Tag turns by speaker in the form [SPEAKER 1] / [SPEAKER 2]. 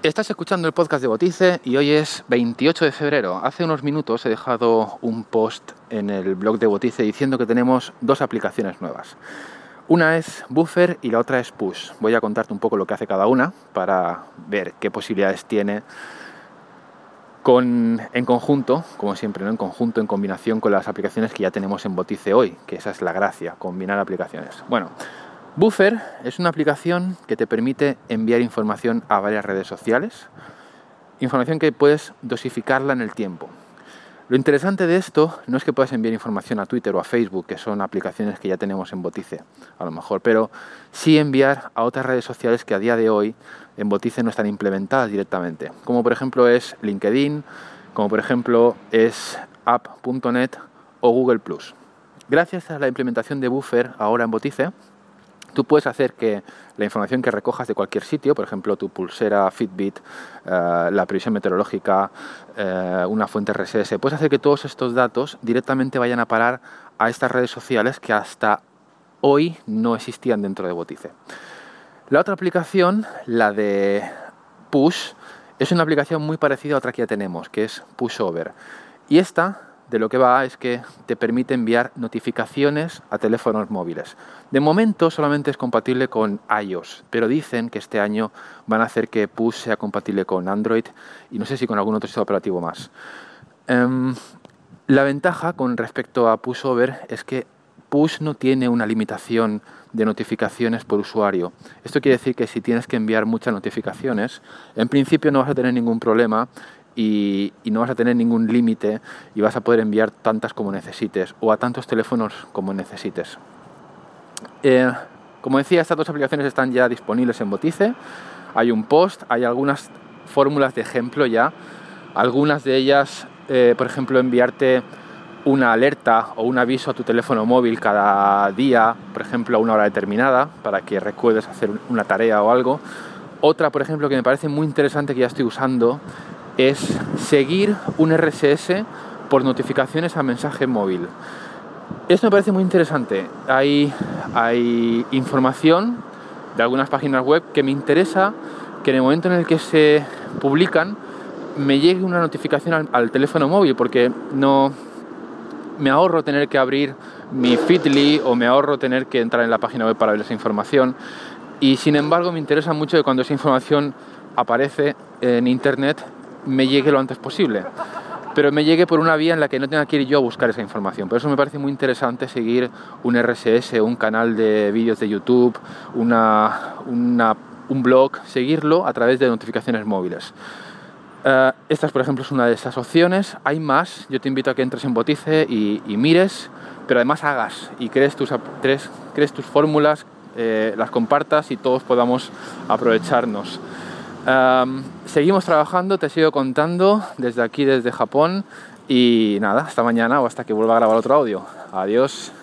[SPEAKER 1] Estás escuchando el podcast de Botice y hoy es 28 de febrero. Hace unos minutos he dejado un post en el blog de Botice diciendo que tenemos dos aplicaciones nuevas. Una es Buffer y la otra es Push. Voy a contarte un poco lo que hace cada una para ver qué posibilidades tiene en conjunto, como siempre, ¿no? En conjunto, en combinación con las aplicaciones que ya tenemos en Botice hoy, que esa es la gracia, combinar aplicaciones. Bueno, Buffer es una aplicación que te permite enviar información a varias redes sociales, información que puedes dosificarla en el tiempo. Lo interesante de esto no es que puedas enviar información a Twitter o a Facebook, que son aplicaciones que ya tenemos en Botice, a lo mejor, pero sí enviar a otras redes sociales que a día de hoy en Botice no están implementadas directamente, como por ejemplo es LinkedIn, como por ejemplo es app.net o Google+. Gracias a la implementación de Buffer ahora en Botice, tú puedes hacer que la información que recojas de cualquier sitio, por ejemplo, tu pulsera, Fitbit, la previsión meteorológica, una fuente RSS, puedes hacer que todos estos datos directamente vayan a parar a estas redes sociales que hasta hoy no existían dentro de Botice. La otra aplicación, la de Push, es una aplicación muy parecida a otra que ya tenemos, que es Pushover. Y esta, de lo que va, es que te permite enviar notificaciones a teléfonos móviles. De momento solamente es compatible con iOS, pero dicen que este año van a hacer que Push sea compatible con Android y no sé si con algún otro sistema operativo más. La ventaja con respecto a Pushover es que Push no tiene una limitación de notificaciones por usuario. Esto quiere decir que si tienes que enviar muchas notificaciones, en principio no vas a tener ningún problema y no vas a tener ningún límite y vas a poder enviar tantas como necesites o a tantos teléfonos como necesites. Como decía, estas dos aplicaciones están ya disponibles en Botice. Hay un post, hay algunas fórmulas de ejemplo ya. Algunas de ellas, por ejemplo, enviarte una alerta o un aviso a tu teléfono móvil cada día, por ejemplo, a una hora determinada, para que recuerdes hacer una tarea o algo. Otra, por ejemplo, que me parece muy interesante que ya estoy usando, es seguir un RSS por notificaciones a mensaje móvil. Esto me parece muy interesante. Hay información de algunas páginas web que me interesa que en el momento en el que se publican me llegue una notificación al teléfono móvil, porque no me ahorro tener que abrir mi Feedly o me ahorro tener que entrar en la página web para ver esa información. Y sin embargo me interesa mucho que cuando esa información aparece en internet me llegue lo antes posible, pero me llegue por una vía en la que no tenga que ir yo a buscar esa información. Por eso me parece muy interesante seguir un RSS, un canal de vídeos de YouTube, un blog, seguirlo a través de notificaciones móviles. Esta, por ejemplo, es una de esas opciones. Hay más. Yo te invito a que entres en Botice y mires, pero además hagas y crees tus fórmulas, las compartas y todos podamos aprovecharnos. Seguimos trabajando, te sigo contando desde aquí, desde Japón, y nada, hasta mañana o hasta que vuelva a grabar otro audio. Adiós.